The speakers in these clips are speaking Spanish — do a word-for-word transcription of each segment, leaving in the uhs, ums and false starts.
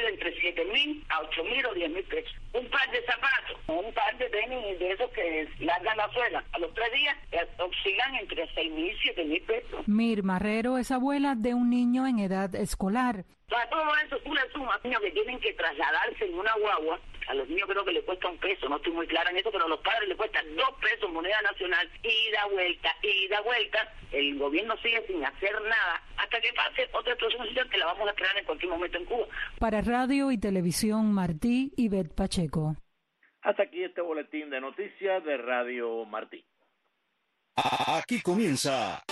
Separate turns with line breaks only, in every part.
entre siete mil a ocho mil o diez mil pesos. Un par de zapatos, un par de tenis de esos que largan la suela, a los tres días oscilan entre seis mil y siete mil pesos.
Mirma Herrero es abuela de un niño en edad escolar.
O sea, todo eso tú le sumas niños que tienen que trasladarse en una guagua. A los niños creo que les cuesta un peso, no estoy muy clara en eso, pero a los padres les cuesta dos pesos moneda nacional, ida, vuelta, ida, vuelta. El gobierno sigue sin hacer nada hasta que pase otra explosión social que la vamos a crear en cualquier momento en Cuba.
Para Radio y Televisión Martí, Ivette Pacheco.
Hasta aquí este boletín de noticias de Radio Martí.
Aquí comienza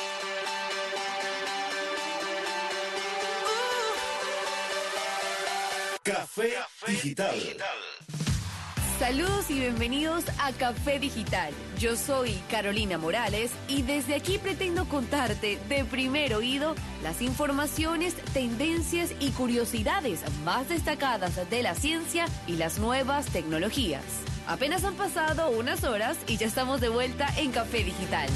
Café Digital.
Saludos y bienvenidos a Café Digital. Yo soy Carolina Morales y desde aquí pretendo contarte de primer oído las informaciones, tendencias y curiosidades más destacadas de la ciencia y las nuevas tecnologías. Apenas han pasado unas horas y ya estamos de vuelta en Café Digital.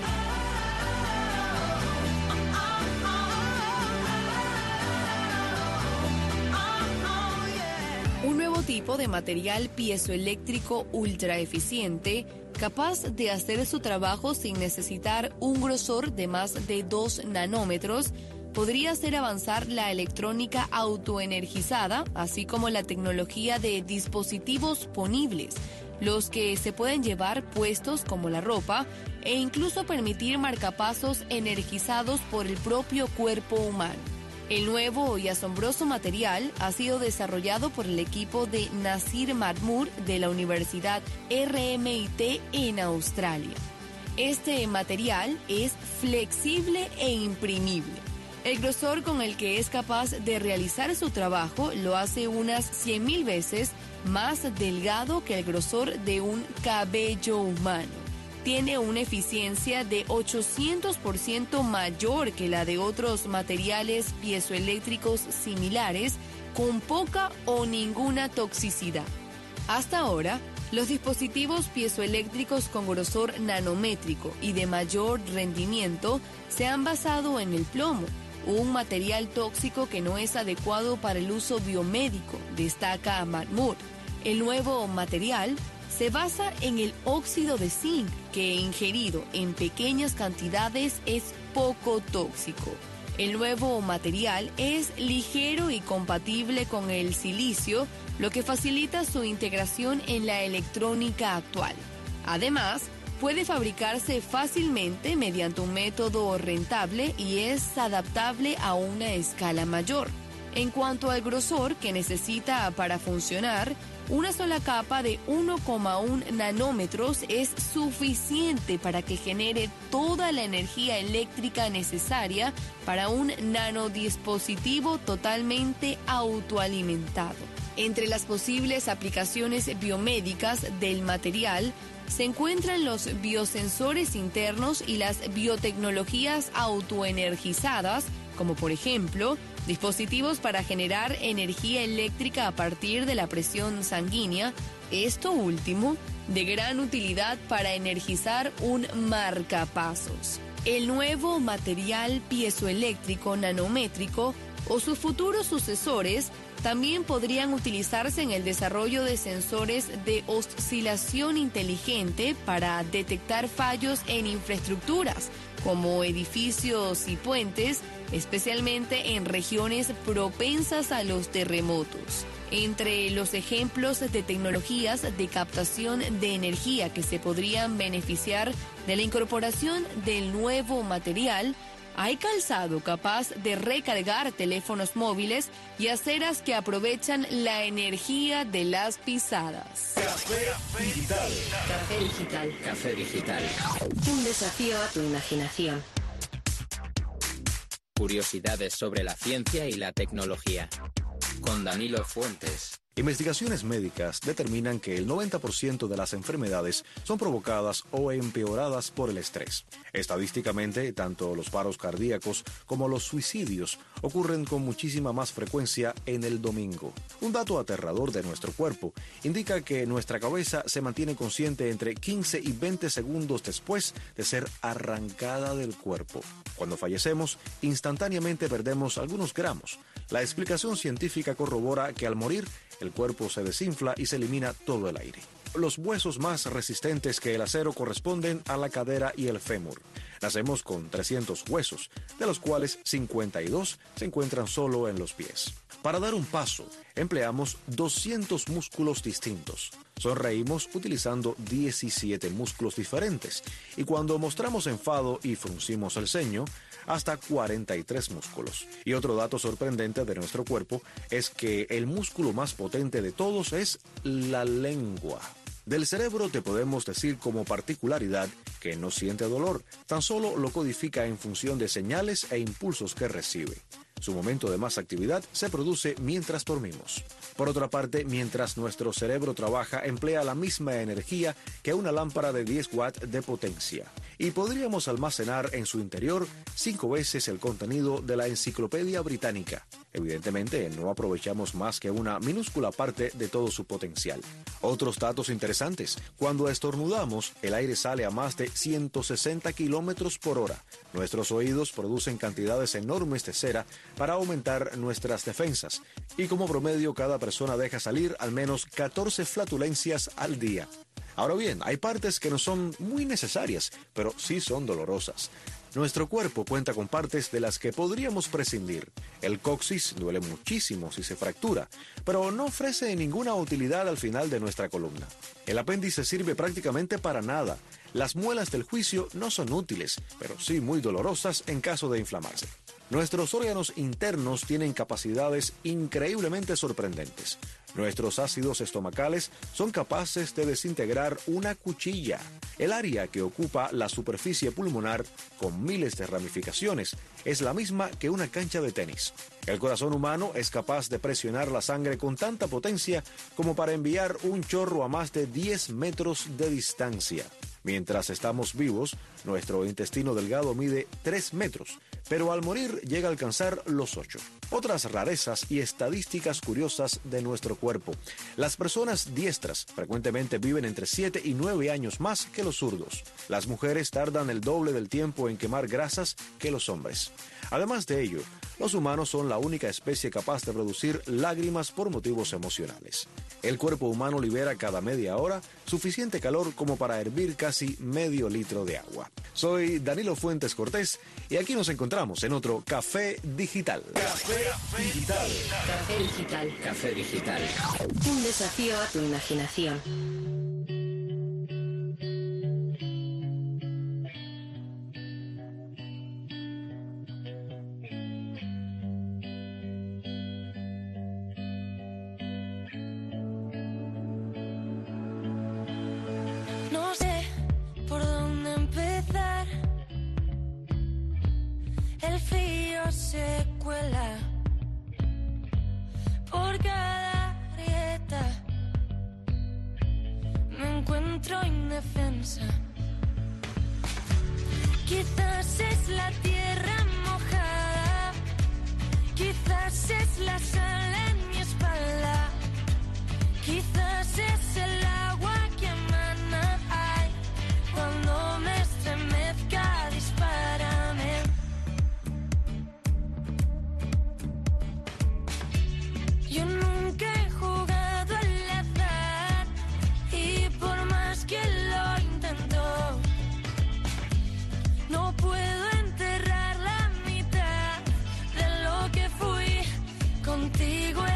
Un nuevo tipo de material piezoeléctrico ultra eficiente, capaz de hacer su trabajo sin necesitar un grosor de más de dos nanómetros, podría hacer avanzar la electrónica autoenergizada, así como la tecnología de dispositivos ponibles, los que se pueden llevar puestos como la ropa, e incluso permitir marcapasos energizados por el propio cuerpo humano. El nuevo y asombroso material ha sido desarrollado por el equipo de Nasir Mahmood de la Universidad R M I T en Australia. Este material es flexible e imprimible. El grosor con el que es capaz de realizar su trabajo lo hace unas cien mil veces más delgado que el grosor de un cabello humano. Tiene una eficiencia de ochocientos por ciento mayor que la de otros materiales piezoeléctricos similares, con poca o ninguna toxicidad. Hasta ahora, los dispositivos piezoeléctricos con grosor nanométrico y de mayor rendimiento se han basado en el plomo, un material tóxico que no es adecuado para el uso biomédico, destaca Mahmood. El nuevo material se basa en el óxido de zinc, que ingerido en pequeñas cantidades es poco tóxico. El nuevo material es ligero y compatible con el silicio, lo que facilita su integración en la electrónica actual. Además, puede fabricarse fácilmente mediante un método rentable y es adaptable a una escala mayor. En cuanto al grosor que necesita para funcionar, una sola capa de uno coma uno nanómetros es suficiente para que genere toda la energía eléctrica necesaria para un nanodispositivo totalmente autoalimentado. Entre las posibles aplicaciones biomédicas del material se encuentran los biosensores internos y las biotecnologías autoenergizadas, como por ejemplo, dispositivos para generar energía eléctrica a partir de la presión sanguínea, esto último de gran utilidad para energizar un marcapasos. El nuevo material piezoeléctrico nanométrico o sus futuros sucesores también podrían utilizarse en el desarrollo de sensores de oscilación inteligente para detectar fallos en infraestructuras, como edificios y puentes, especialmente en regiones propensas a los terremotos. Entre los ejemplos de tecnologías de captación de energía que se podrían beneficiar de la incorporación del nuevo material, hay calzado capaz de recargar teléfonos móviles y aceras que aprovechan la energía de las pisadas.
Café Digital.
Café Digital.
Café Digital.
Un desafío a tu imaginación.
Curiosidades sobre la ciencia y la tecnología. Con Danilo Fuentes. Investigaciones médicas determinan que el noventa por ciento de las enfermedades son provocadas o empeoradas por el estrés. Estadísticamente, tanto los paros cardíacos como los suicidios ocurren con muchísima más frecuencia en el domingo. Un dato aterrador de nuestro cuerpo indica que nuestra cabeza se mantiene consciente entre quince y veinte segundos después de ser arrancada del cuerpo. Cuando fallecemos, instantáneamente perdemos algunos gramos. La explicación científica corrobora que al morir, el cuerpo se desinfla y se elimina todo el aire. Los huesos más resistentes que el acero corresponden a la cadera y el fémur. Nacemos con trescientos huesos, de los cuales cincuenta y dos se encuentran solo en los pies. Para dar un paso, empleamos doscientos músculos distintos. Sonreímos utilizando diecisiete músculos diferentes y cuando mostramos enfado y fruncimos el ceño, hasta cuarenta y tres músculos. Y otro dato sorprendente de nuestro cuerpo es que el músculo más potente de todos es la lengua. Del cerebro te podemos decir como particularidad que no siente dolor, tan solo lo codifica en función de señales e impulsos que recibe. Su momento de más actividad se produce mientras dormimos. Por otra parte, mientras nuestro cerebro trabaja, emplea la misma energía que una lámpara de diez watts de potencia. Y podríamos almacenar en su interior cinco veces el contenido de la Enciclopedia Británica. Evidentemente, no aprovechamos más que una minúscula parte de todo su potencial. Otros datos interesantes. Cuando estornudamos, el aire sale a más de ciento sesenta kilómetros por hora. Nuestros oídos producen cantidades enormes de cera para aumentar nuestras defensas. Y como promedio, cada persona deja salir al menos catorce flatulencias al día. Ahora bien, hay partes que no son muy necesarias, pero sí son dolorosas. Nuestro cuerpo cuenta con partes de las que podríamos prescindir. El coxis duele muchísimo si se fractura, pero no ofrece ninguna utilidad al final de nuestra columna. El apéndice sirve prácticamente para nada. Las muelas del juicio no son útiles, pero sí muy dolorosas en caso de inflamarse. Nuestros órganos internos tienen capacidades increíblemente sorprendentes. Nuestros ácidos estomacales son capaces de desintegrar una cuchilla. El área que ocupa la superficie pulmonar, con miles de ramificaciones, es la misma que una cancha de tenis. El corazón humano es capaz de presionar la sangre con tanta potencia como para enviar un chorro a más de diez metros de distancia. Mientras estamos vivos, nuestro intestino delgado mide tres metros, pero al morir llega a alcanzar los ocho. Otras rarezas y estadísticas curiosas de nuestro cuerpo. Las personas diestras frecuentemente viven entre siete y nueve años más que los zurdos. Las mujeres tardan el doble del tiempo en quemar grasas que los hombres. Además de ello, los humanos son la única especie capaz de producir lágrimas por motivos emocionales. El cuerpo humano libera cada media hora suficiente calor como para hervir casi medio litro de agua. Soy Danilo Fuentes Cortés y aquí nos encontramos en otro Café Digital.
Café Digital.
Café Digital.
Café Digital.
Un desafío a tu imaginación.
No sé por dónde empezar. El frío se cuela por cada grieta. Me encuentro indefensa. Quizás es la tierra mojada, quizás es la sal en mi espalda, quizás es el agua que emana. Ay, cuando me estremezca, dispárame. Yo nunca he jugado al azar y por más que lo intento, no puedo enterrar la mitad de lo que fui contigo.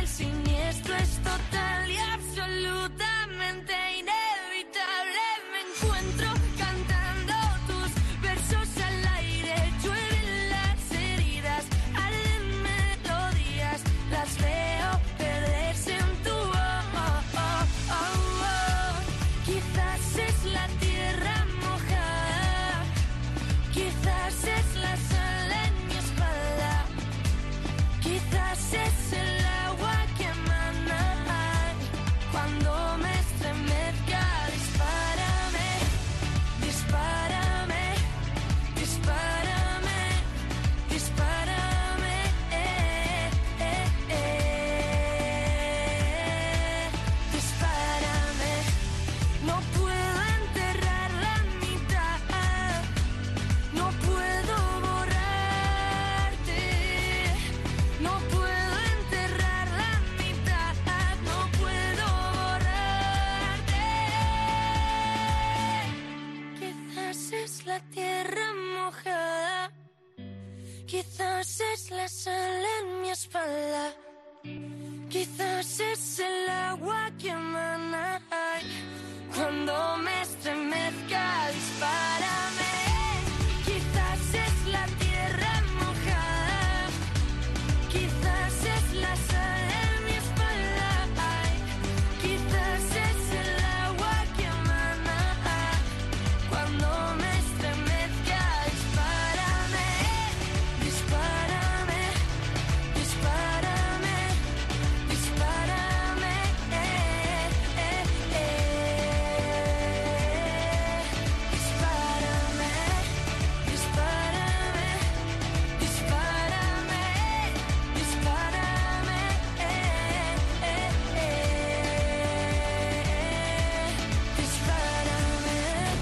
la tierra mojada. Quizás es la sal en mi espalda. Quizás es el agua que emana. Ay, cuando me estremezca, dispárame. Quizás es la tierra mojada. Quizás es la sal en mi espalda. Ay, quizás es el agua que emana. Cuando me estremezca, dispárame. Dispárame. Dispárame. Dispárame. Eh, eh, eh. Dispárame. Dispárame. Dispárame. Dispárame. Eh, eh, eh. Dispárame.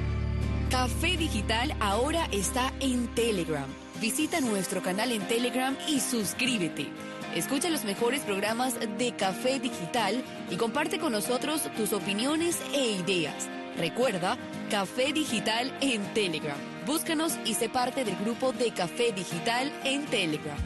Café Digital ahora está en Telegram. Visita nuestro canal en Telegram y suscríbete. Escucha los mejores programas de Café Digital y comparte con nosotros tus opiniones e ideas. Recuerda, Café Digital en Telegram. Búscanos y sé parte del grupo de Café Digital en Telegram.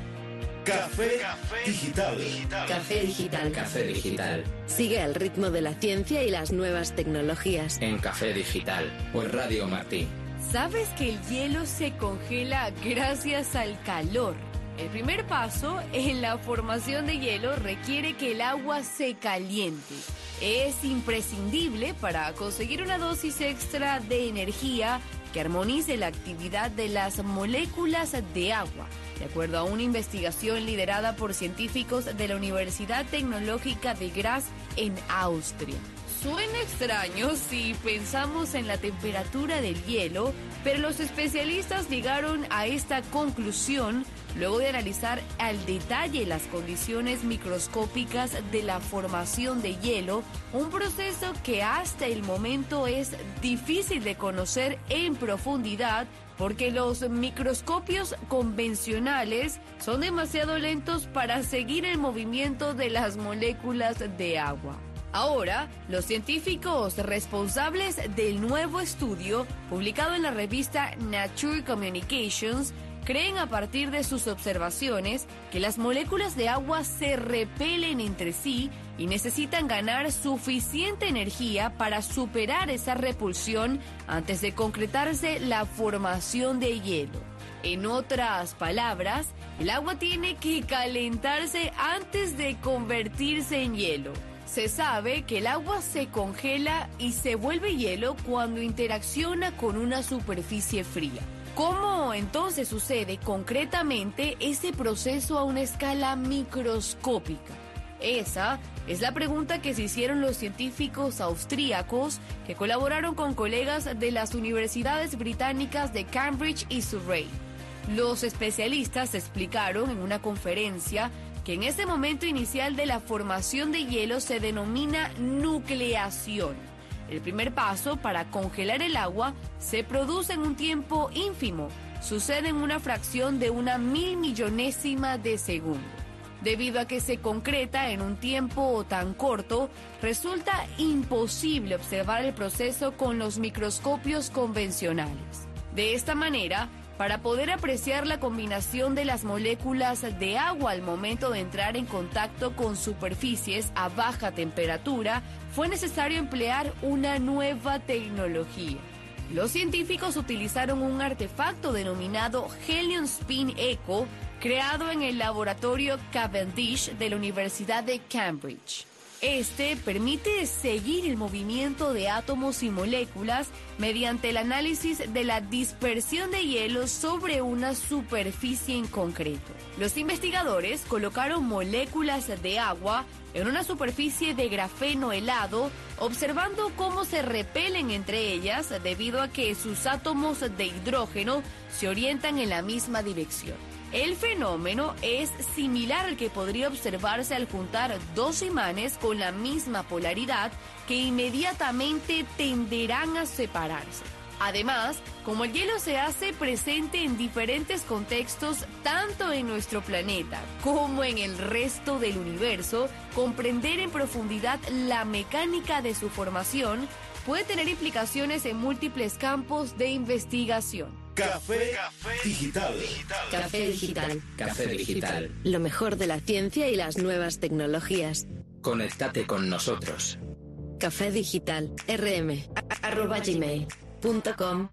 Café Digital.
Café Digital.
Café Digital.
Sigue al ritmo de la ciencia y las nuevas tecnologías.
En Café Digital. Por Radio Martí.
¿Sabes que el hielo se congela gracias al calor? El primer paso en la formación de hielo requiere que el agua se caliente. Es imprescindible para conseguir una dosis extra de energía que armonice la actividad de las moléculas de agua, de acuerdo a una investigación liderada por científicos de la Universidad Tecnológica de Graz en Austria. Suena extraño si pensamos en la temperatura del hielo, pero los especialistas llegaron a esta conclusión luego de analizar al detalle las condiciones microscópicas de la formación de hielo, un proceso que hasta el momento es difícil de conocer en profundidad porque los microscopios convencionales son demasiado lentos para seguir el movimiento de las moléculas de agua. Ahora, los científicos responsables del nuevo estudio, publicado en la revista Nature Communications, creen a partir de sus observaciones que las moléculas de agua se repelen entre sí y necesitan ganar suficiente energía para superar esa repulsión antes de concretarse la formación de hielo. En otras palabras, el agua tiene que calentarse antes de convertirse en hielo. Se sabe que el agua se congela y se vuelve hielo cuando interacciona con una superficie fría. ¿Cómo entonces sucede concretamente ese proceso a una escala microscópica? Esa es la pregunta que se hicieron los científicos austríacos que colaboraron con colegas de las universidades británicas de Cambridge y Surrey. Los especialistas explicaron en una conferencia que en ese momento inicial de la formación de hielo se denomina nucleación. El primer paso para congelar el agua se produce en un tiempo ínfimo, sucede en una fracción de una mil millonésima de segundo. Debido a que se concreta en un tiempo tan corto, resulta imposible observar el proceso con los microscopios convencionales. De esta manera, para poder apreciar la combinación de las moléculas de agua al momento de entrar en contacto con superficies a baja temperatura, fue necesario emplear una nueva tecnología. Los científicos utilizaron un artefacto denominado Helium Spin Echo, creado en el laboratorio Cavendish de la Universidad de Cambridge. Este permite seguir el movimiento de átomos y moléculas mediante el análisis de la dispersión de hielo sobre una superficie en concreto. Los investigadores colocaron moléculas de agua en una superficie de grafeno helado, observando cómo se repelen entre ellas debido a que sus átomos de hidrógeno se orientan en la misma dirección. El fenómeno es similar al que podría observarse al juntar dos imanes con la misma polaridad que inmediatamente tenderán a separarse. Además, como el hielo se hace presente en diferentes contextos, tanto en nuestro planeta como en el resto del universo, comprender en profundidad la mecánica de su formación puede tener implicaciones en múltiples campos de investigación.
Café Digital.
Café Digital.
Café Digital.
Lo mejor de la ciencia y las nuevas tecnologías.
Conéctate con nosotros.
Café Digital. rm arroba gmail punto com.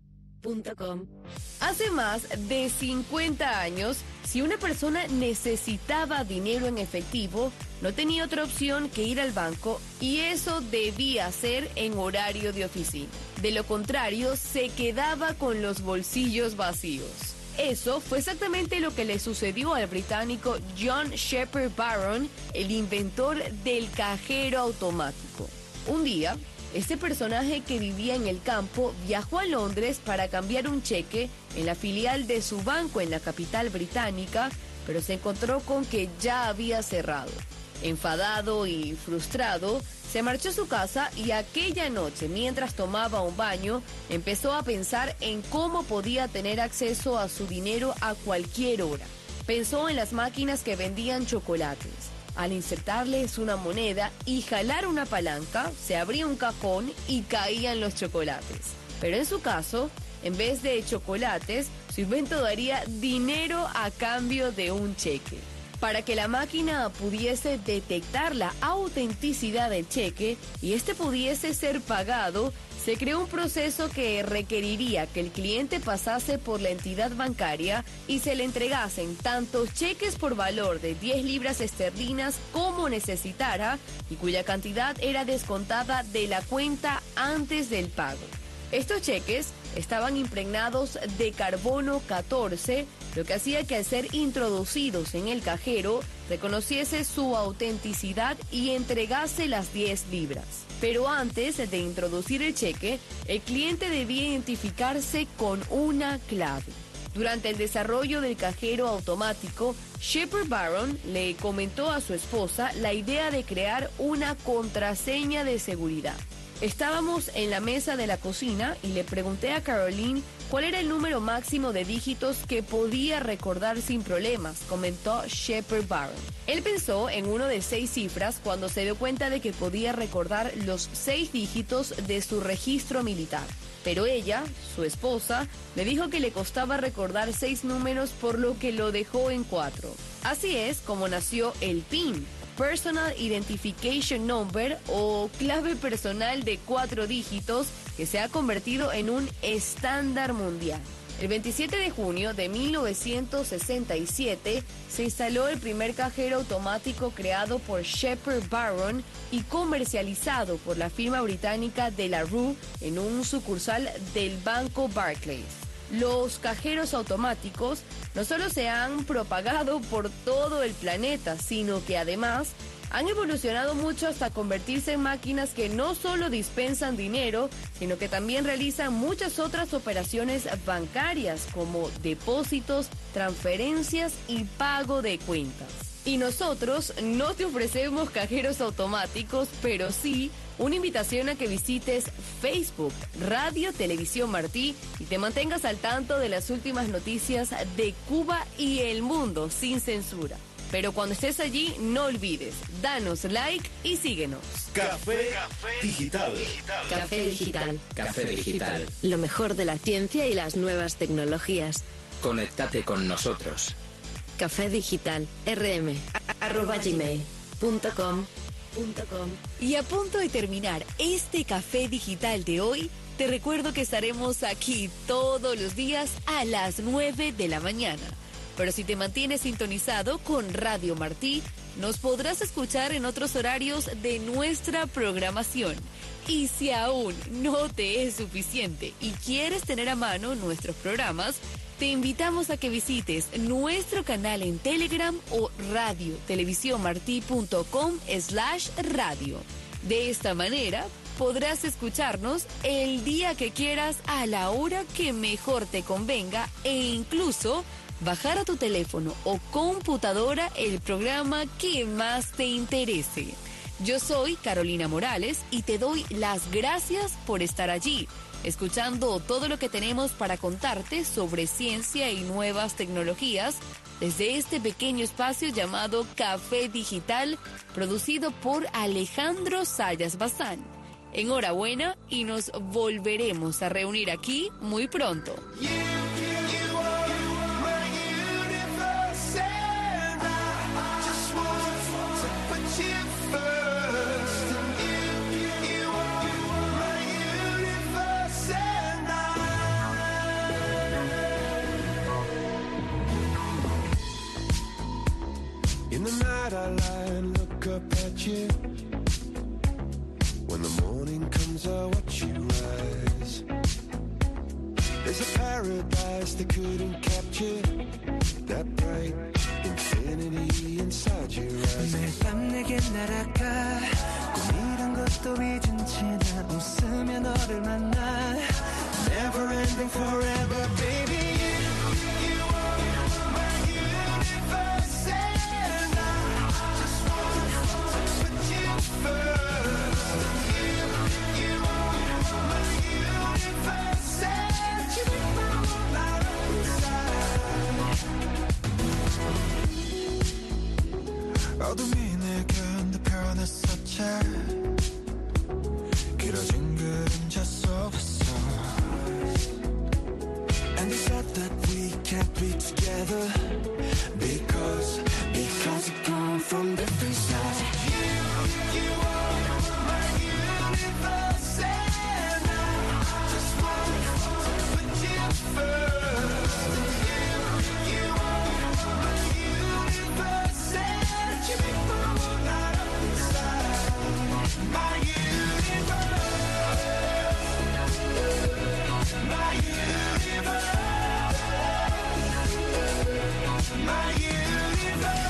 Hace más de cincuenta años, si una persona necesitaba dinero en efectivo, no tenía otra opción que ir al banco, y eso debía ser en horario de oficina. De lo contrario, se quedaba con los bolsillos vacíos. Eso fue exactamente lo que le sucedió al británico John Shepard Barron, el inventor del cajero automático. Un día, este personaje que vivía en el campo viajó a Londres para cambiar un cheque en la filial de su banco en la capital británica, pero se encontró con que ya había cerrado. Enfadado y frustrado, se marchó a su casa y aquella noche, mientras tomaba un baño, empezó a pensar en cómo podía tener acceso a su dinero a cualquier hora. Pensó en las máquinas que vendían chocolates. Al insertarles una moneda y jalar una palanca, se abría un cajón y caían los chocolates. Pero en su caso, en vez de chocolates, su invento daría dinero a cambio de un cheque. Para que la máquina pudiese detectar la autenticidad del cheque y este pudiese ser pagado, se creó un proceso que requeriría que el cliente pasase por la entidad bancaria y se le entregasen tantos cheques por valor de diez libras esterlinas como necesitara y cuya cantidad era descontada de la cuenta antes del pago. Estos cheques estaban impregnados de carbono catorce, lo que hacía que al ser introducidos en el cajero reconociese su autenticidad y entregase las diez libras. Pero antes de introducir el cheque, el cliente debía identificarse con una clave. Durante el desarrollo del cajero automático, Shepard Barron le comentó a su esposa la idea de crear una contraseña de seguridad. Estábamos en la mesa de la cocina y le pregunté a Caroline cuál era el número máximo de dígitos que podía recordar sin problemas, comentó Shepard Barron. Él pensó en uno de seis cifras cuando se dio cuenta de que podía recordar los seis dígitos de su registro militar. Pero ella, su esposa, le dijo que le costaba recordar seis números, por lo que lo dejó en cuatro. Así es como nació el P I N. Personal Identification Number, o clave personal de cuatro dígitos, que se ha convertido en un estándar mundial. El veintisiete de junio de mil novecientos sesenta y siete se instaló el primer cajero automático creado por Shepard Barron y comercializado por la firma británica de la Rue en un sucursal del banco Barclays. Los cajeros automáticos no solo se han propagado por todo el planeta, sino que además han evolucionado mucho hasta convertirse en máquinas que no solo dispensan dinero, sino que también realizan muchas otras operaciones bancarias como depósitos, transferencias y pago de cuentas. Y nosotros no te ofrecemos cajeros automáticos, pero sí una invitación a que visites Facebook, Radio Televisión Martí, y te mantengas al tanto de las últimas noticias de Cuba y el mundo sin censura. Pero cuando estés allí, no olvides, danos like y síguenos.
Café Digital.
Café Digital.
Café Digital.
Lo mejor de la ciencia y las nuevas tecnologías.
Conéctate con nosotros.
Café Digital. rm arroba gmail punto com.
Y a punto de terminar este Café Digital de hoy, te recuerdo que estaremos aquí todos los días a las nueve de la mañana. Pero si te mantienes sintonizado con Radio Martí, nos podrás escuchar en otros horarios de nuestra programación. Y si aún no te es suficiente y quieres tener a mano nuestros programas, te invitamos a que visites nuestro canal en Telegram o radio televisión martí punto com slash radio. De esta manera podrás escucharnos el día que quieras, a la hora que mejor te convenga, e incluso bajar a tu teléfono o computadora el programa que más te interese. Yo soy Carolina Morales y te doy las gracias por estar allí, escuchando todo lo que tenemos para contarte sobre ciencia y nuevas tecnologías desde este pequeño espacio llamado Café Digital, producido por Alejandro Sayas Bazán. Enhorabuena y nos volveremos a reunir aquí muy pronto.
In the night I lie and look up at you. When the morning comes I watch you rise. There's a paradise they couldn't capture. That bright infinity inside your eyes. 매일 밤 내게 날아가 꿈이란 것도 잊은 채 난 웃으며 너를 만나. Never ending forever baby. 어둠이 내게 흔들펴냈었지 길어진 그림자 속에서 And they said that we can't be together Because, because we come from different sides You, you are my universe And I just want to put you first You, you are my universe And you make my world light up inside My universe My universe My universe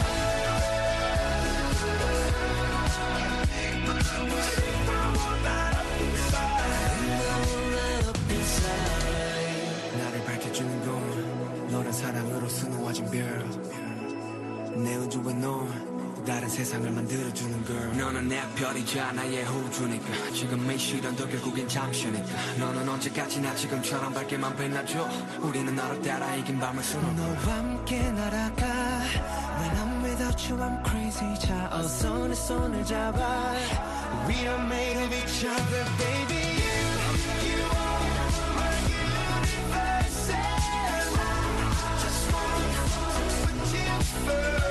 나를 밝혀주는 건 너란 사랑으로 수놓아진 별 내 우주와 넌 다른 세상을 만들어주는 girl 너는 내 별이자 나의 호주니까 지금 이 시련도 결국엔 잠시니까 너는 언제까지나 지금처럼 밝게만 빛나줘 우리는 너를 따라 이긴 밤을 수놓고 너와 함께 날아가 When I'm without you I'm crazy 자 어서 내 손을 잡아 We are made of each other baby You, you are my universe And I just want to put you first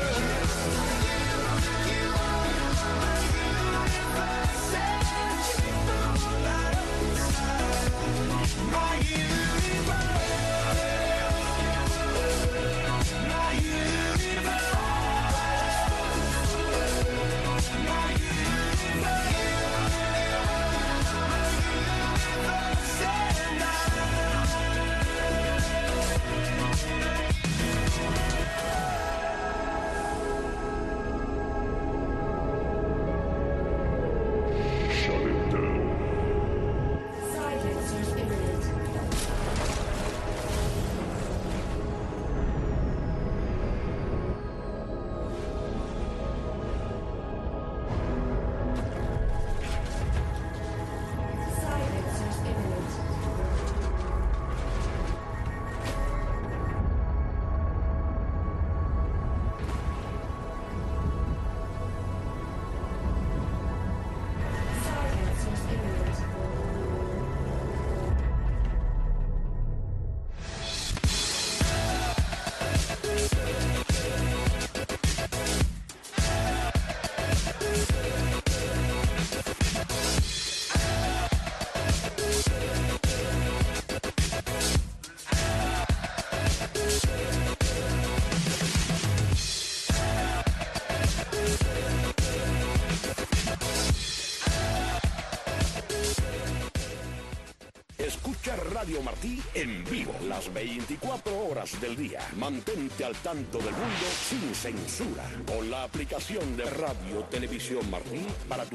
Escucha Radio Martí en vivo las veinticuatro horas del día. Mantente al tanto del mundo sin censura con la aplicación de Radio Televisión Martí para tu